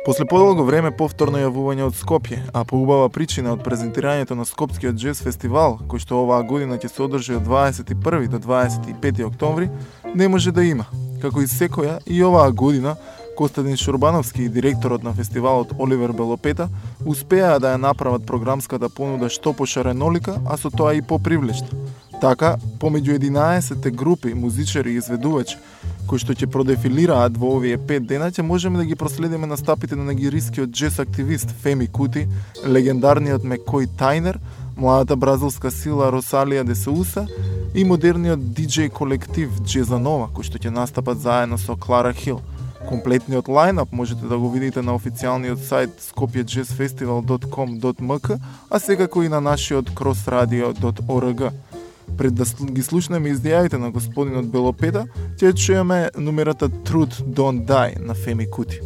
После подолго време повторно јавување од Скопје, а по убава причина од презентирањето на Скопскиот джез фестивал, кој што оваа година ќе се одржи од 21 до 25 октомври, не може да има. Како и секоја, и оваа година, Костадин Шурбановски и директорот на фестивалот Оливер Белопета успеа да ја направат програмската понуда што пошаренолика, а со тоа и попривлечна. Така, помеѓу 11 групи, музичари и изведувачи, кои што ќе продефилираат во овие 5 дена, ќе можеме да ги проследиме настапите на нигерискиот джез активист Феми Кути, легендарниот Мекој Тајнер, младата бразилска сила Росалија де Сеуса и модерниот диџеј колектив Джеза Нова, кои што ќе настапат заедно со Клара Хил. Комплетниот лајнап можете да го видите на официјалниот сајт skopjejazzfestival.com.mk, а секако и на нашиот crossradio.org. Пред да ги слушнеме изјавите на господинот Белопета, ќе чуеме нумерата Truth Don't Die на Феми Кути.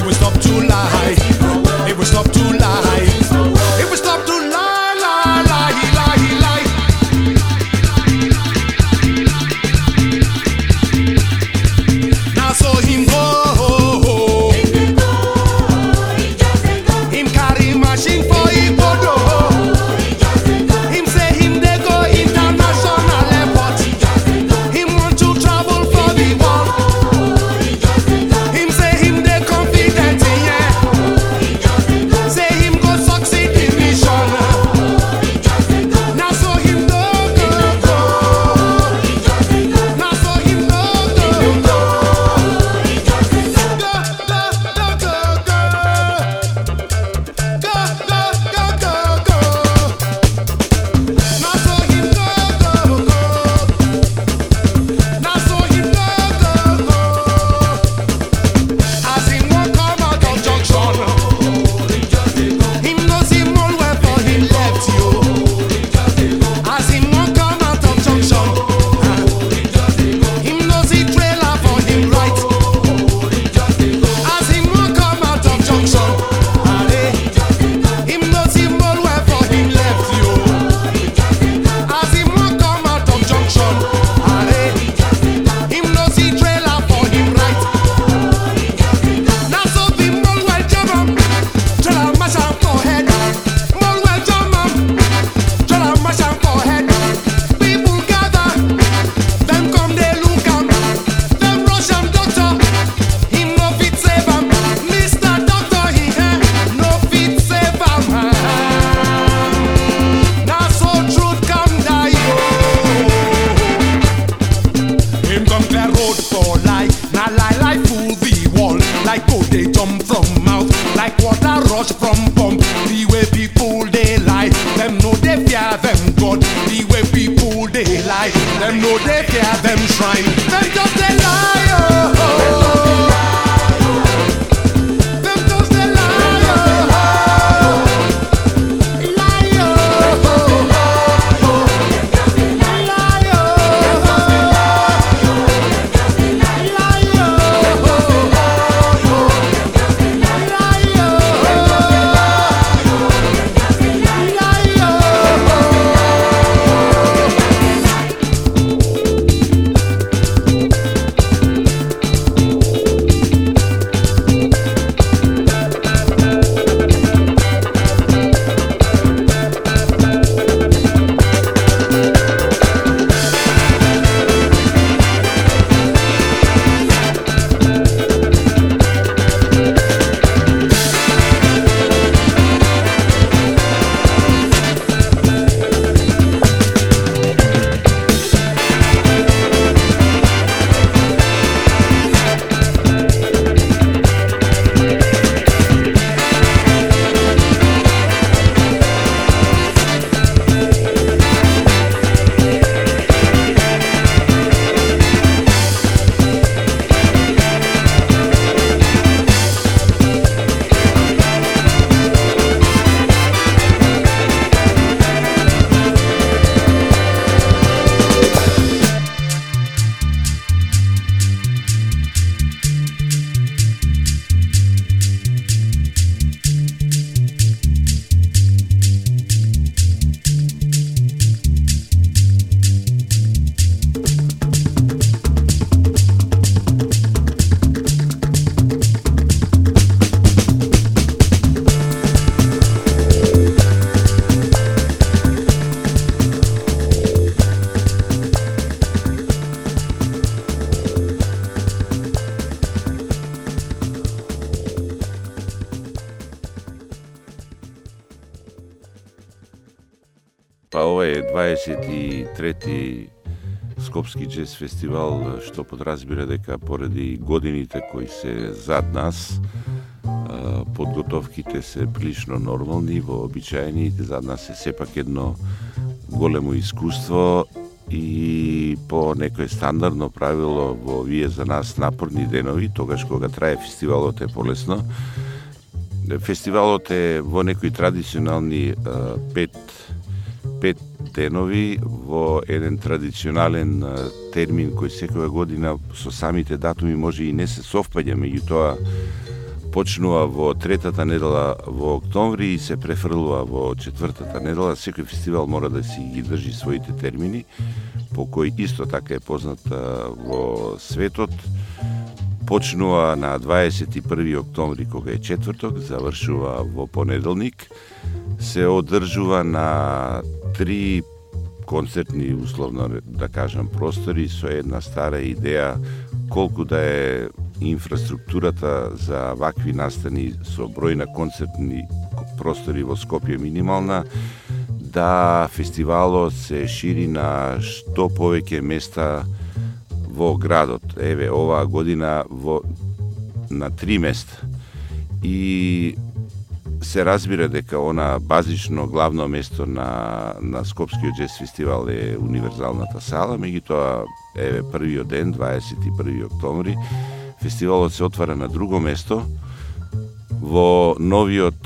If we stop to lie, fear them God. The way people they lie, them know they fear them shrine. Them just they lie, oh. Them just they lie, oh. Lie, oh. Па ова е 23-ти Скопски джез фестивал, што подразбира дека поради годините кои се зад нас, подготовките се прилично нормални, вообичаени, зад нас е сепак едно големо искуство и по некое стандардно правило во овие за нас напорни денови, тогаш кога трае фестивалот е полесно. Фестивалот е во некои традиционални пет денови во еден традиционален термин кој секоја година со самите датуми може и не се совпаѓа, меѓутоа почнува во третата недела во октомври и се префрлува во четвртата недела. Секој фестивал мора да си ги држи своите термини, по кој исто така е познат во светот. Почнува на 21 октомври кога е четврток, завршува во понеделник, се одржува на 3 концертни, условно да кажам, простори со една стара идеја колку да е инфраструктурата за вакви настани со број на концертни простори во Скопје минимална, да фестивалот се шири на што повеќе места во градот. Еве, оваа година на 3 места. И се разбира дека она базично главно место на Скопскиот джез фестивал е универзалната сала, меѓутоа еве првиот ден, 21 октомври, фестивалот се отвара на друго место во новиот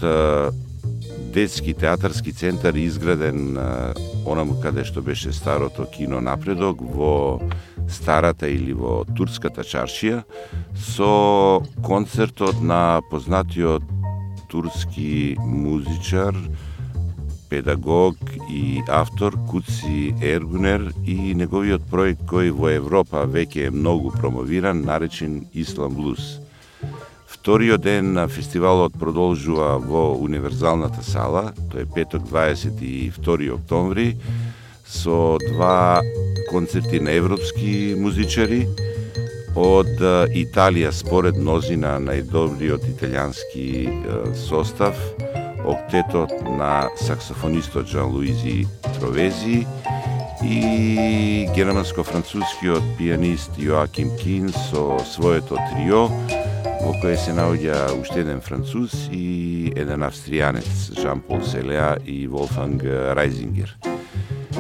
детски театарски центар изграден онаму каде што беше старото кино Напредок во старата или во турската чаршија, со концертот на познатиот турски музичар, педагог и автор Куци Ергунер и неговиот проект кој во Европа веќе е многу промовиран, наречен Ислам Блуз. Вториот ден на фестивалот продолжува во универзалната сала, тој е петок 22 октомври, со 2 концерти на европски музичари од Италија, според мнозина најдобриот италијански состав, октетот на саксофонистот Жан-Луизи Тровези и германско-францускиот пианист Јоаким Кин со своето трио, во кое се наоѓа уште еден француз и еден австријанец, Жан-Пол Селеа и Волфганг Райзингер.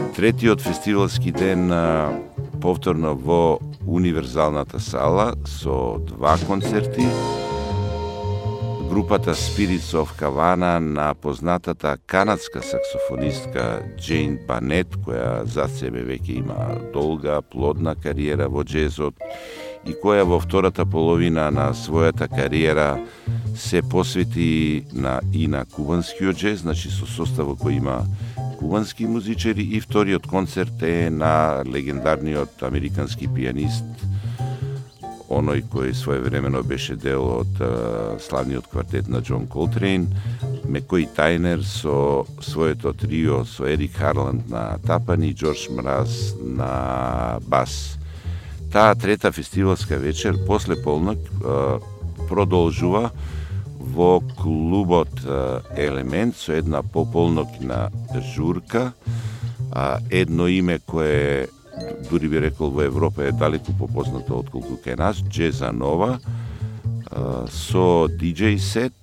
Третиот фестивалски ден повторно во Универзалната сала со 2 концерти. Групата Spirits of Havana на познатата канадска саксофонистка Джейн Банет, која за себе веќе има долга, плодна кариера во джезот и која во втората половина на својата кариера се посвети и на кубанскиот джез, значи со составот кој има кубански музичари, и вториот концерт е на легендарниот американски пианист, оној кој своевремено беше дел од славниот квартет на Џон Колтрейн, Мекои Тајнер со своето трио со Ерик Харланд на тапани, Џорџ Мраз на бас. Таа трета фестивалска вечер после полнок продолжува во клубот Елемент со една пополнокна журка, едно име кое дури би рекол во Европа е далеку попознато отколку кај нас, Джеза Нова, со диџеј сет,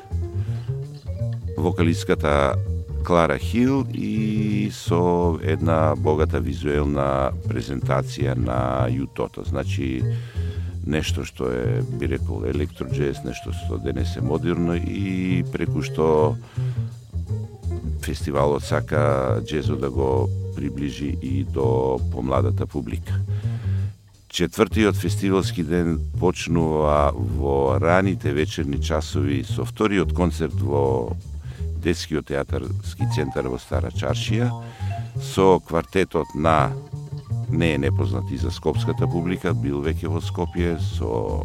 вокалистката Клара Хил и со една богата визуелна презентација на јутото. Значи, нешто што е, би рекол, електроджез, нешто што денес е модерно и преку што фестивалот сака джезот да го приближи и до помладата публика. Четвртиот фестивалски ден почнува во раните вечерни часови со вториот концерт во Детскиот театарски центар во Стара Чаршија, со квартетот на не е непознат и за скопската публика, бил веќе во Скопје, со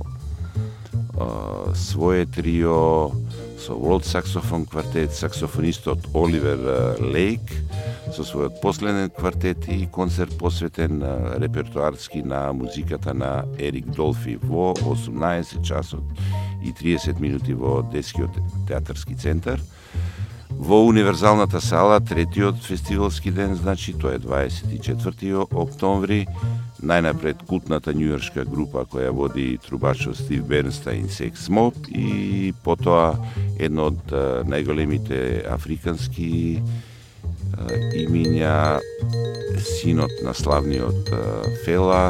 свое трио, со World Saxophone квартет, саксофонистот Оливер Лейк, со својот последен квартет и концерт посветен репертуарски на музиката на Ерик Долфи во 18 часот и 30 минути во Детскиот театарски центар. Во Универзалната сала, третиот фестивалски ден, значи, тоа е 24 октомври, најнапред култната њујоршка група која води трубачот Стив Бернстайн, Секс Моб, и потоа едно од најголемите африкански имиња, синот на славниот Фела,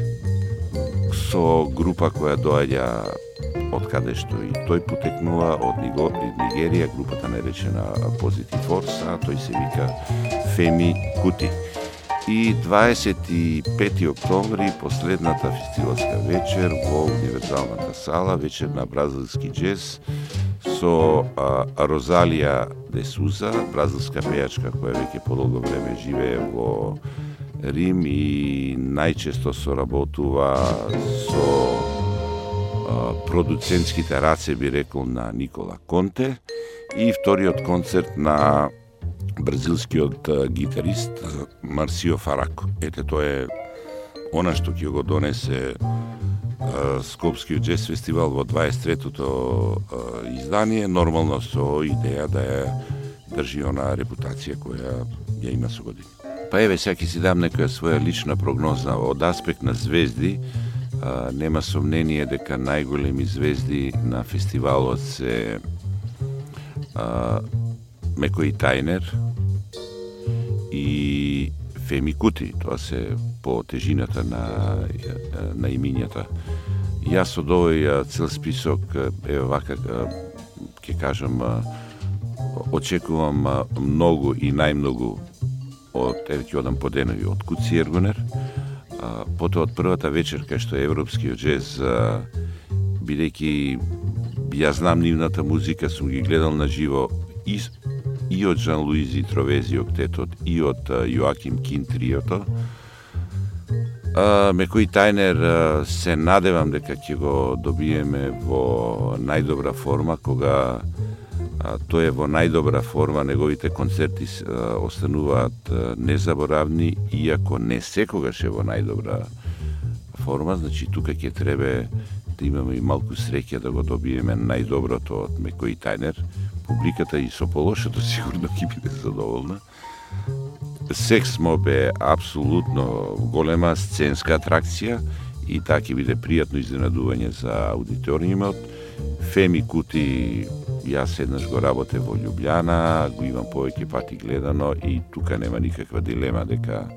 со група која доаѓа од каде што и тој потекнува, од Нигерија, групата наречена Positive Force, а тој се вика Феми Кути. И 25 октомври, последната фестивалска вечер во Универзалната сала, вечер на бразилски джез со Розалија де Суза, бразилска пејачка која веќе подолго време живее во Рим и најчесто соработува со продуцентските раце, би рекол, на Никола Конте, и вториот концерт на бразилскиот гитарист Марсио Фарако. Ете, тоа е она што ќе го донесе Скопскиот джез фестивал во 23-то издание, нормално со идеја да ја држи она репутација која ја има со години. Па еве, сега ќе си дам некоја своја лична прогноза од аспект на звезди. Нема сомнение дека најголеми звезди на фестивалот се Мекои Тајнер и Феми Кути. Тоа се по тежината на имињата. Јас од овој цел список, еве вака ќе кажам, очекувам многу и најмногу од, еве ќе одам по денови, од Куци Ергунер, потоа од првата вечер кај што е европскиот джез, бидејќи јас знам нивната музика, сум ги гледал на живо и од Жан Луизи Тровези октетот и од Јоаким Кин триото. Мекои Тајнер се надевам дека ќе го добиеме во најдобра форма, кога тој е во најдобра форма, неговите концерти остануваат незаборавни, иако не секогаш е во најдобра форма, значи тука ќе требе да имаме и малку среќа да го добиеме најдоброто од Мекои Тајнер. Публиката и со полошото сигурно ќе биде задоволна. Секс Моб е апсолутно голема сценска атракција и таа ќе биде пријатно изненадување за аудиториумот. Феми Кути Јас еднаш го работев во Љубљана, го имам повеќе пати гледано и тука нема никаква дилема дека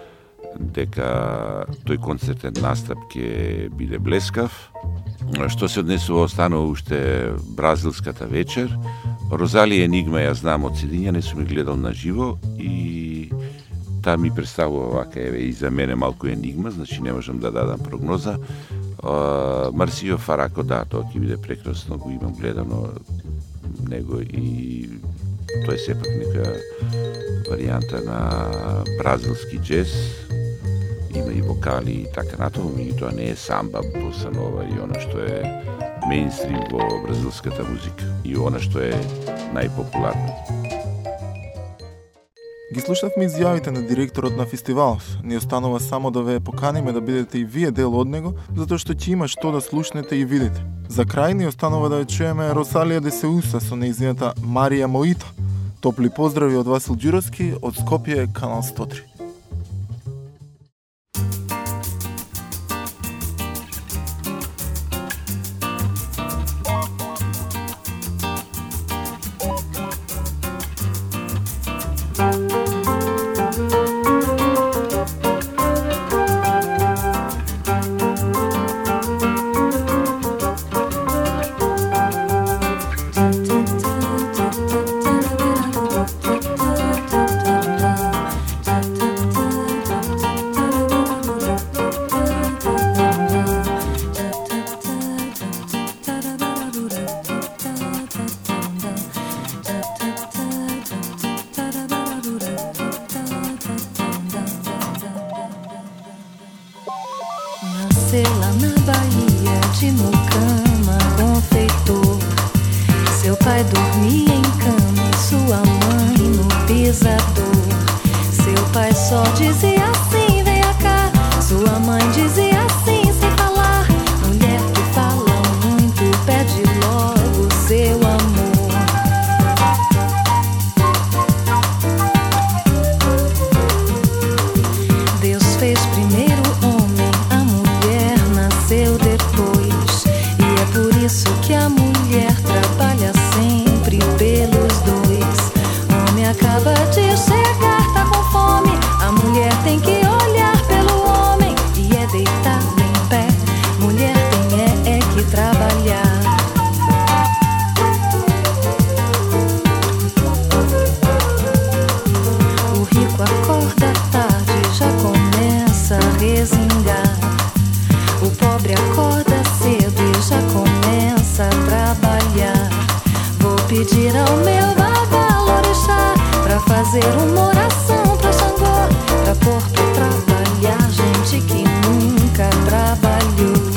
тој концертен настап ќе биде блескав. Што се однесува останува уште бразилската вечер. Розалија Енигма ја знам од Седиња, не сум ја гледал на живо и таа ми представува вака, еве, и за мене малку енигма, значи не можам да дадам прогноза. Марсио Фарако, да, тоа ќе биде прекрасно, го имам гледано него и тоа е сепак нека варијанта на бразилски джез, има и вокали и така натаму, меѓутоа не е самба, боса нова и она што е мејнстрим во бразилската музика и она што е најпопуларно. Ги слушавме изјавите на директорот на фестивалот. Ни останува само да ве поканиме да бидете и вие дел од него, затоа што ќе има што да слушнете и видите. За крај ни останува да ја чуеме Росалија де Сеуса со нејзината Марија Моито. Топли поздрави од Васил Ѓуровски од Скопје, Канал 103. Nasceu lá na Bahia, de mucama, confeitor. Seu pai dormia em cama e sua mãe no pisador. Seu pai só dizia assim, venha cá. Sua mãe dizia assim, sem falar. Mulher que fala muito, pede logo seu amor. Deus fez primeiro o homem, a mulher nasceu depois. E é por isso que a mulher trabalha sempre pelos dois. Homem acaba de chegar, tá com fome. A mulher tem que olhar pelo homem e é deitada em pé. Mulher tem que trabalhar. O rico acorda tarde, já começa a resingar. O pobre acorda cedo e já começa a trabalhar. Vou pedir ao meu babalorixá pra fazer uma oração pra Xangô, pra pôr pra trabalhar gente que nunca trabalhou.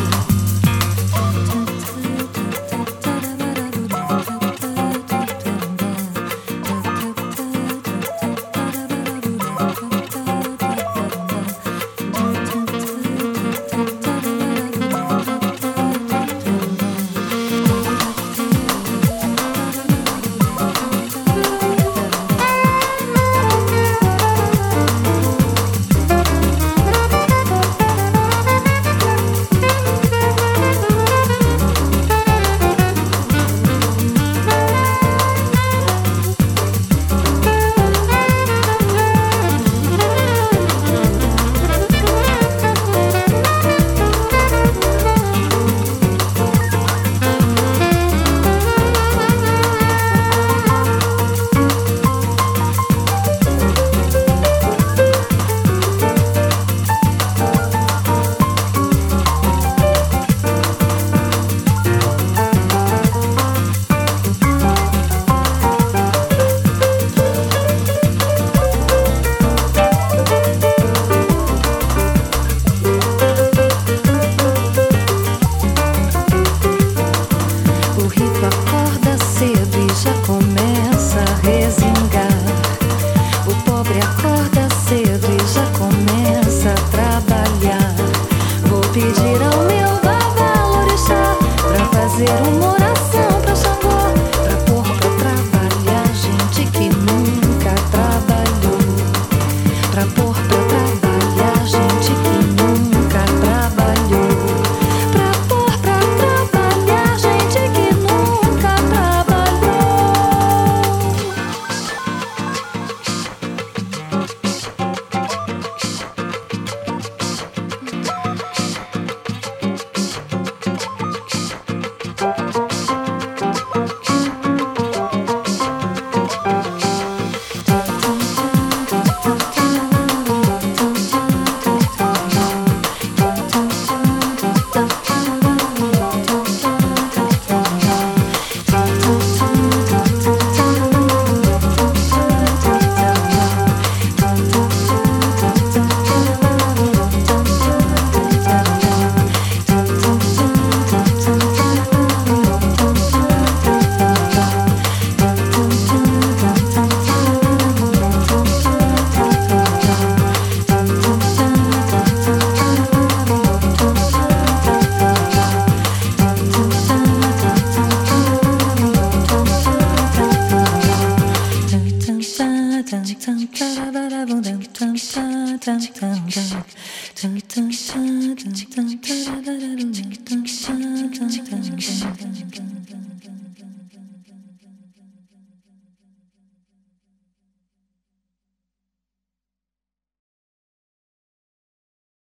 Dun